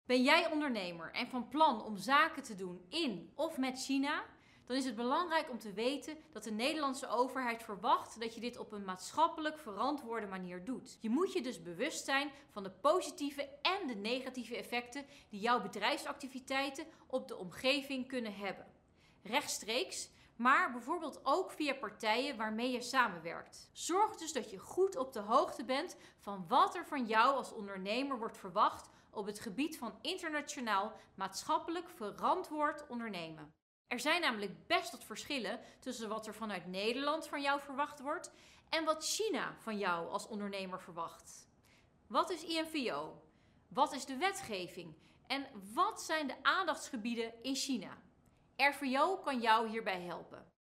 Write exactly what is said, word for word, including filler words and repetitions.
Ben jij ondernemer en van plan om zaken te doen in of met China? Dan is het belangrijk om te weten dat de Nederlandse overheid verwacht dat je dit op een maatschappelijk verantwoorde manier doet. Je moet je dus bewust zijn van de positieve en de negatieve effecten die jouw bedrijfsactiviteiten op de omgeving kunnen hebben. Rechtstreeks, maar bijvoorbeeld ook via partijen waarmee je samenwerkt. Zorg dus dat je goed op de hoogte bent van wat er van jou als ondernemer wordt verwacht op het gebied van internationaal maatschappelijk verantwoord ondernemen. Er zijn namelijk best wat verschillen tussen wat er vanuit Nederland van jou verwacht wordt en wat China van jou als ondernemer verwacht. Wat is I N V O? Wat is de wetgeving? En wat zijn de aandachtsgebieden in China? R V O kan jou hierbij helpen.